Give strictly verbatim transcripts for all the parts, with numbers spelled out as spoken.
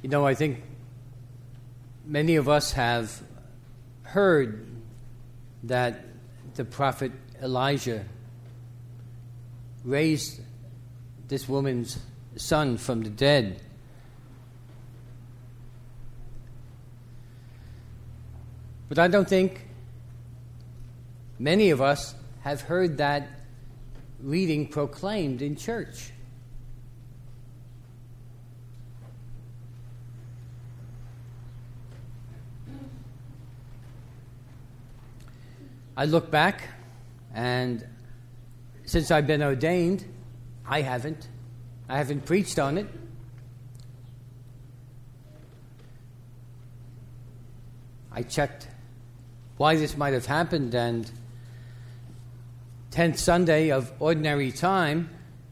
You know, I think many of us have heard that the prophet Elijah raised this woman's son from the dead. But I don't think many of us have heard that reading proclaimed in church. I look back, and since I've been ordained, I haven't. I haven't preached on it. I checked why this might have happened, and tenth Sunday of Ordinary Time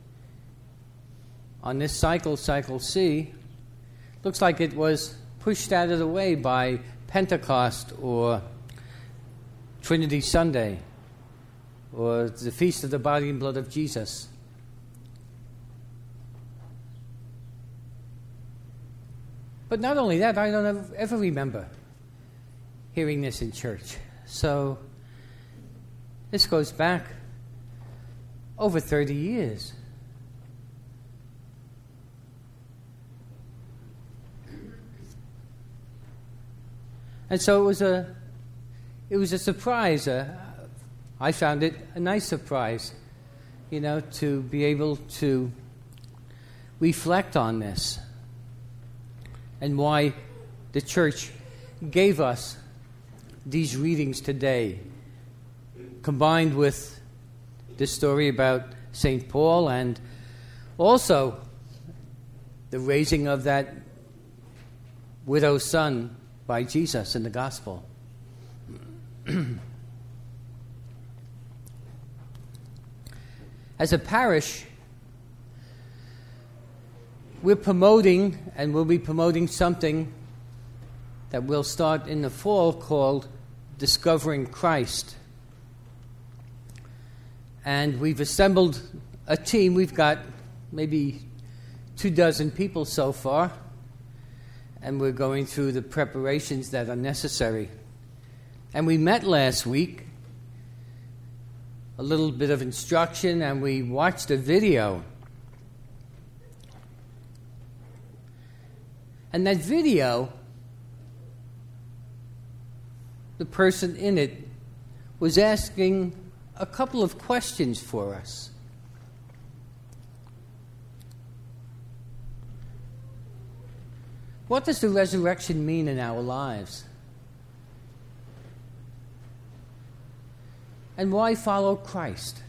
on this cycle, Cycle C, looks like it was pushed out of the way by Pentecost or Trinity Sunday, or the Feast of the Body and Blood of Jesus. But not only that, I don't ever, ever remember hearing this in church. So this goes back over thirty years. And so it was a It was a surprise. Uh, I found it a nice surprise, you know, to be able to reflect on this and why the church gave us these readings today, combined with this story about Saint Paul and also the raising of that widow's son by Jesus in the gospel. As a parish, we're promoting, and we'll be promoting something that we'll start in the fall called Discovering Christ. And we've assembled a team. We've got maybe two dozen people so far, and we're going through the preparations that are necessary. And we met last week, a little bit of instruction, and we watched a video. And that video, the person in it was asking a couple of questions for us. What does the resurrection mean in our lives? And why follow Christ?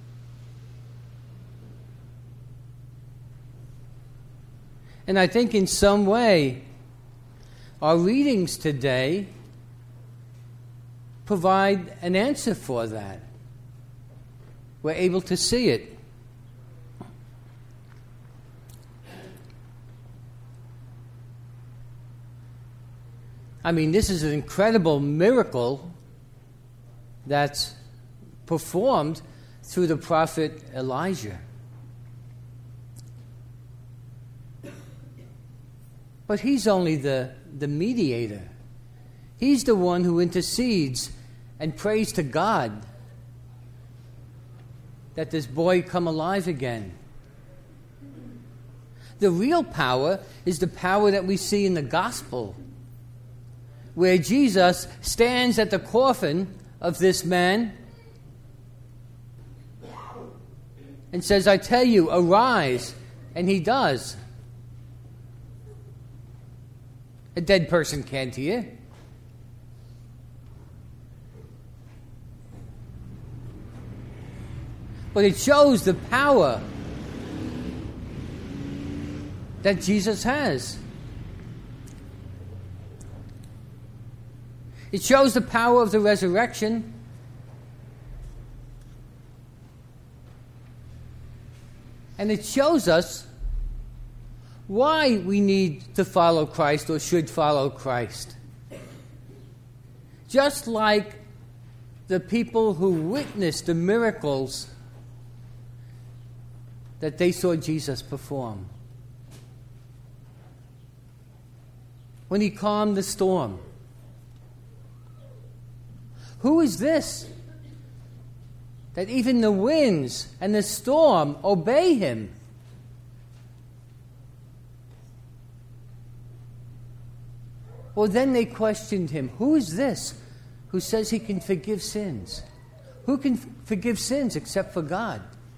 And I think in some way, our readings today provide an answer for that. We're able to see it. I mean, this is an incredible miracle that's performed through the prophet Elijah. But he's only the, the mediator. He's the one who intercedes and prays to God that this boy come alive again. The real power is the power that we see in the gospel, where Jesus stands at the coffin of this man and says, I tell you, arise. And he does. A dead person can't hear. But it shows the power that Jesus has. It shows the power of the resurrection. And it shows us why we need to follow Christ or should follow Christ. Just like the people who witnessed the miracles that they saw Jesus perform. when he calmed the storm? Who is this that even the winds and the storm obey him? Well, then they questioned him. Who is this who says he can forgive sins? Who can f- forgive sins except for God?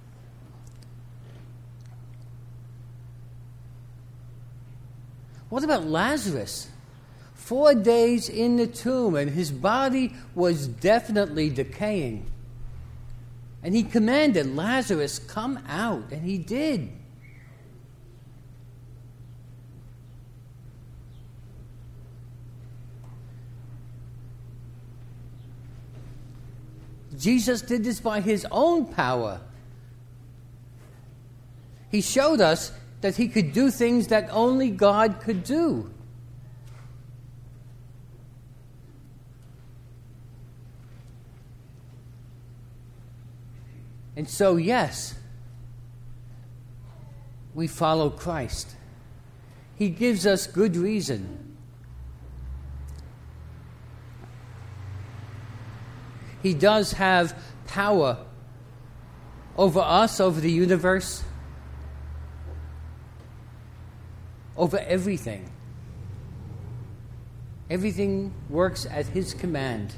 What about Lazarus? Four days in the tomb, and his body was definitely decaying. And he commanded, Lazarus, come out. And he did. Jesus did this by his own power. He showed us that he could do things that only God could do. And so, yes, we follow Christ. He gives us good reason. He does have power over us, over the universe, over everything. Everything works at his command.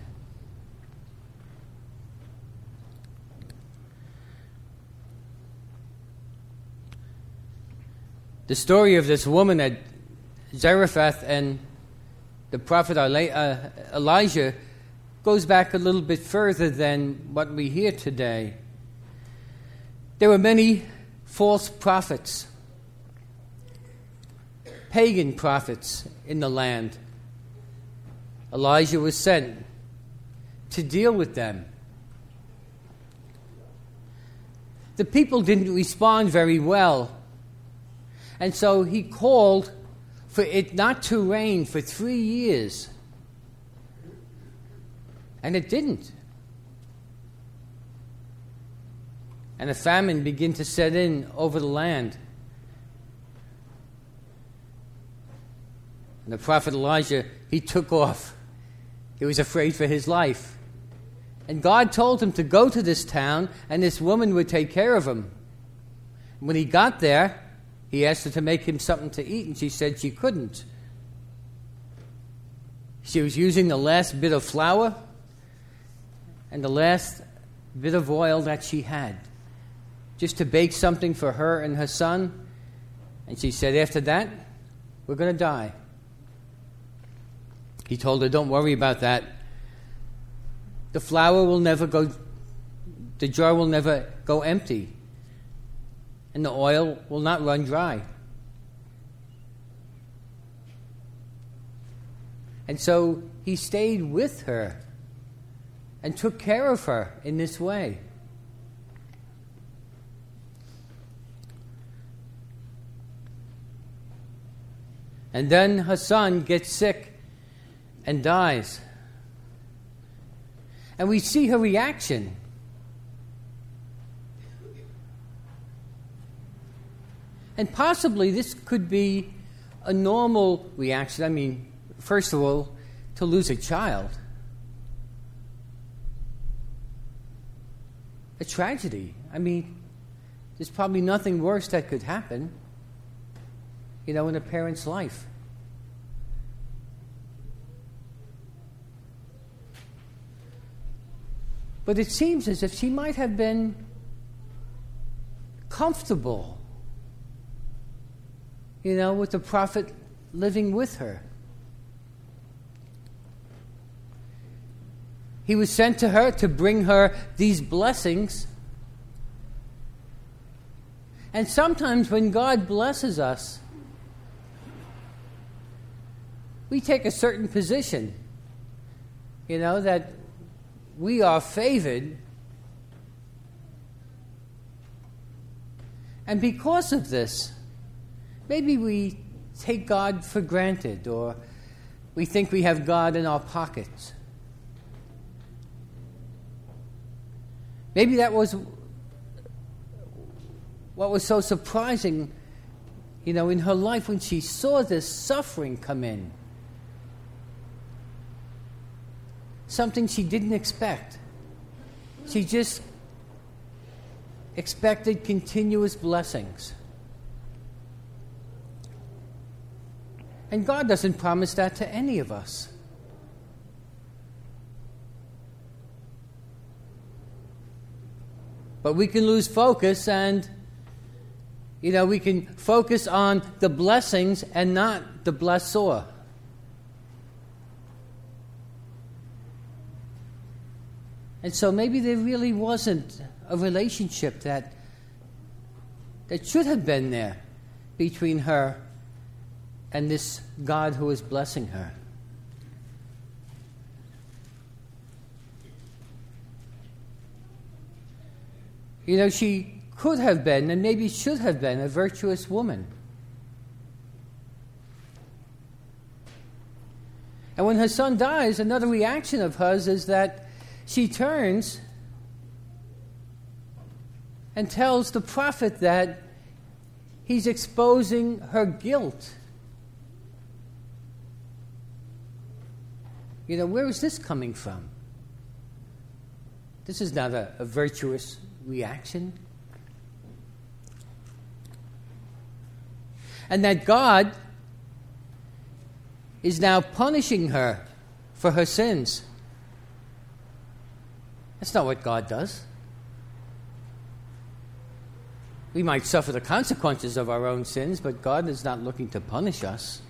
The story of this woman at Zarephath and the prophet Elijah goes back a little bit further than what we hear today. There were many false prophets, pagan prophets in the land. Elijah was sent to deal with them. The people didn't respond very well. And so he called for it not to rain for three years. And it didn't. And a famine began to set in over the land. And the prophet Elijah, he took off. He was afraid for his life. And God told him to go to this town, and this woman would take care of him. When he got there, he asked her to make him something to eat, and she said she couldn't. She was using the last bit of flour and the last bit of oil that she had, just to bake something for her and her son. And she said, after that, we're going to die. He told her, don't worry about that. The flour will never go, the jar will never go empty. And the oil will not run dry. And so he stayed with her and took care of her in this way. And then her son gets sick and dies. And we see her reaction. And possibly this could be a normal reaction. I mean, first of all, to lose a child. A tragedy. I mean, there's probably nothing worse that could happen, you know, in a parent's life. But it seems as if she might have been comfortable, you know, with the prophet living with her. He was sent to her to bring her these blessings. And sometimes when God blesses us, we take a certain position, you know, that we are favored. And because of this, maybe we take God for granted, or we think we have God in our pockets. Maybe that was what was so surprising, you know, in her life when she saw this suffering come in. something she didn't expect. She just expected continuous blessings. And God doesn't promise that to any of us. But we can lose focus and, you know, we can focus on the blessings and not the blessor. And so maybe there really wasn't a relationship that that should have been there between her and this God who is blessing her. You know, she could have been, and maybe should have been, a virtuous woman. And when her son dies, another reaction of hers is that she turns and tells the prophet that he's exposing her guilt. You know, where is this coming from? This is not a, a virtuous reaction. And that God is now punishing her for her sins. That's not what God does. We might suffer the consequences of our own sins, but God is not looking to punish us.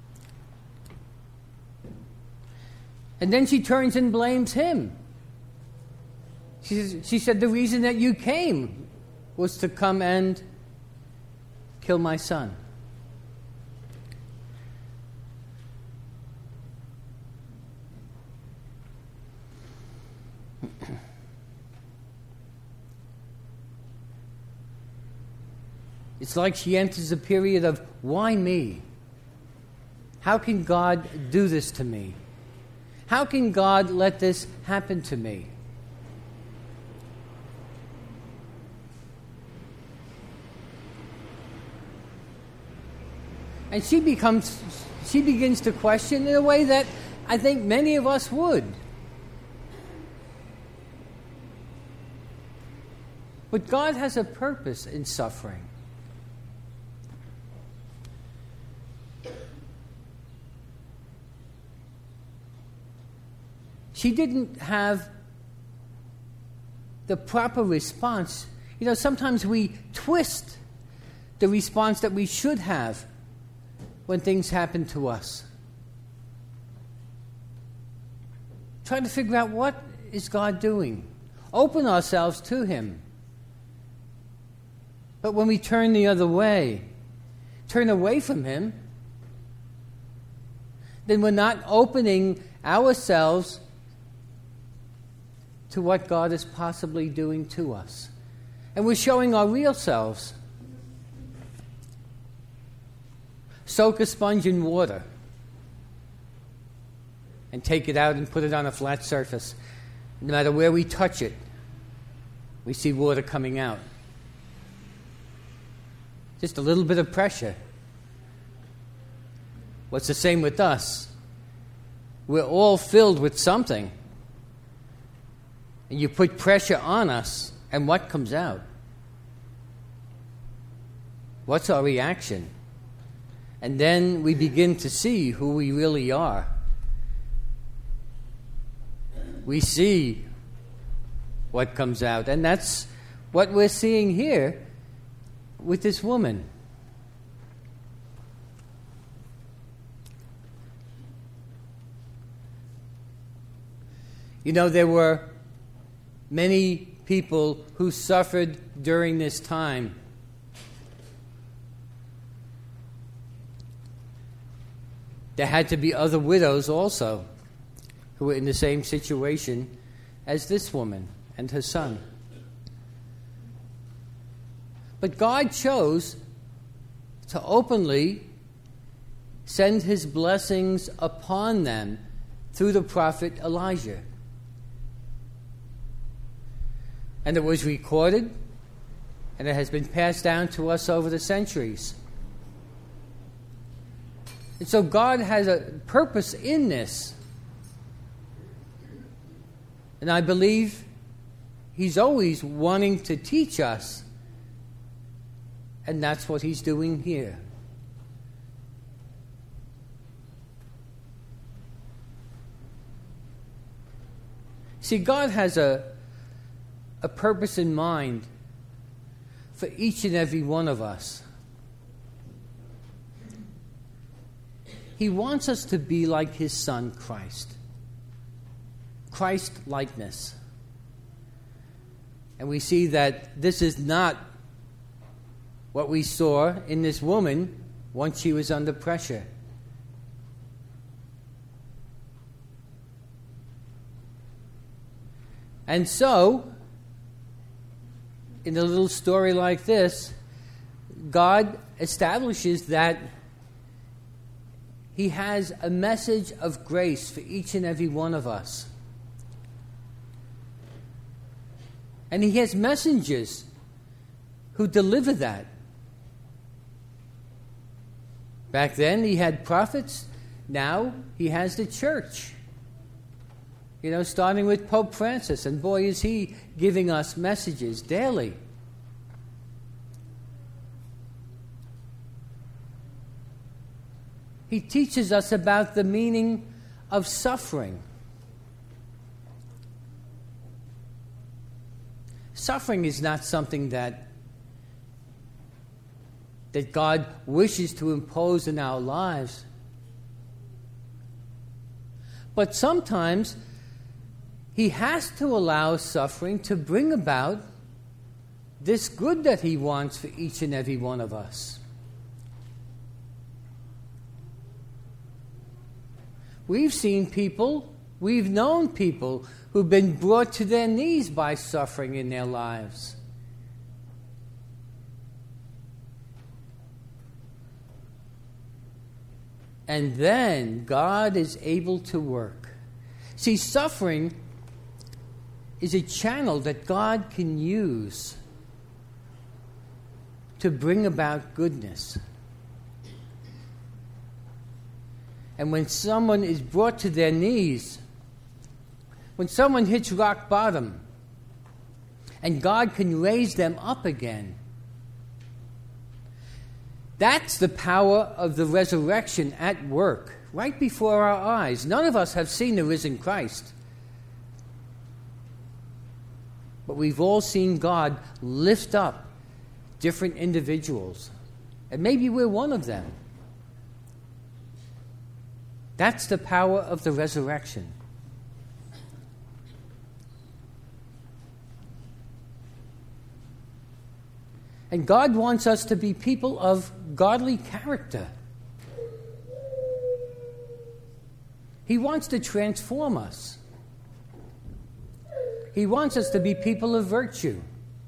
And then she turns and blames him. She, she said, the reason that you came was to come and kill my son. It's like she enters a period of, why me? How can God do this to me? How can God let this happen to me? And she becomes, she begins to question in a way that I think many of us would. But God has a purpose in suffering. She didn't have the proper response. You know, sometimes we twist the response that we should have when things happen to us. Try to figure out, what is God doing? Open ourselves to Him. But when we turn the other way, turn away from Him, then we're not opening ourselves to what God is possibly doing to us. And we're showing our real selves. Soak a sponge in water and take it out and put it on a flat surface. No matter where we touch it, we see water coming out. Just a little bit of pressure. What's the same with us? We're all filled with something. And you put pressure on us, and what comes out? What's our reaction? And then we begin to see who we really are. We see what comes out. And that's what we're seeing here with this woman. You know, there were many people who suffered during this time. There had to be other widows also who were in the same situation as this woman and her son. But God chose to openly send His blessings upon them through the prophet Elijah. And it was recorded, and it has been passed down to us over the centuries. And so God has a purpose in this. And I believe he's always wanting to teach us. And that's what he's doing here. See, God has a, a purpose in mind for each and every one of us. He wants us to be like his Son, Christ. Christ-likeness. And we see that this is not what we saw in this woman once she was under pressure. And so, in a little story like this, God establishes that he has a message of grace for each and every one of us. And he has messengers who deliver that. Back then he had prophets. Now he has the church. You know, starting with Pope Francis. And boy, is he giving us messages daily. He teaches us about the meaning of suffering. Suffering is not something that, that God wishes to impose in our lives. But sometimes he has to allow suffering to bring about this good that he wants for each and every one of us. We've seen people, we've known people who've been brought to their knees by suffering in their lives. And then God is able to work. See, suffering is a channel that God can use to bring about goodness. And when someone is brought to their knees, when someone hits rock bottom, and God can raise them up again, that's the power of the resurrection at work, right before our eyes. None of us have seen the risen Christ. But we've all seen God lift up different individuals. And maybe we're one of them. That's the power of the resurrection. And God wants us to be people of godly character. He wants to transform us. He wants us to be people of virtue.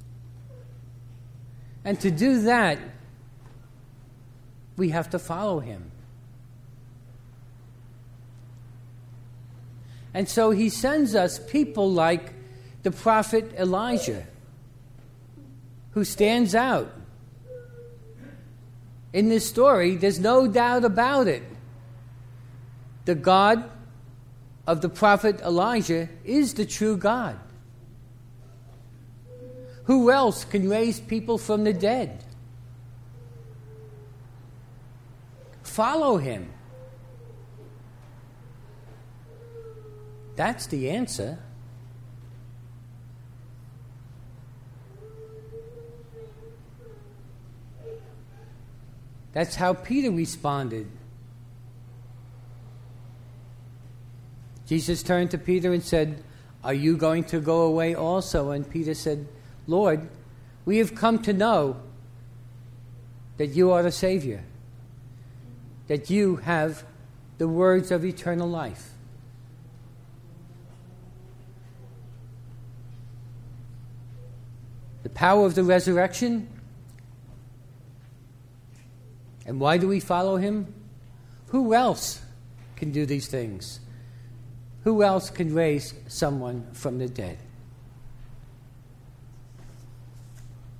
And to do that, we have to follow him. And so he sends us people like the prophet Elijah, who stands out. In this story, there's no doubt about it. The God of the prophet Elijah is the true God. Who else can raise people from the dead? Follow him. That's the answer. That's how Peter responded. Jesus turned to Peter and said, "Are you going to go away also?" And Peter said, "Lord, we have come to know that you are the Savior, that you have the words of eternal life." The power of the resurrection. And why do we follow him? Who else can do these things? Who else can raise someone from the dead?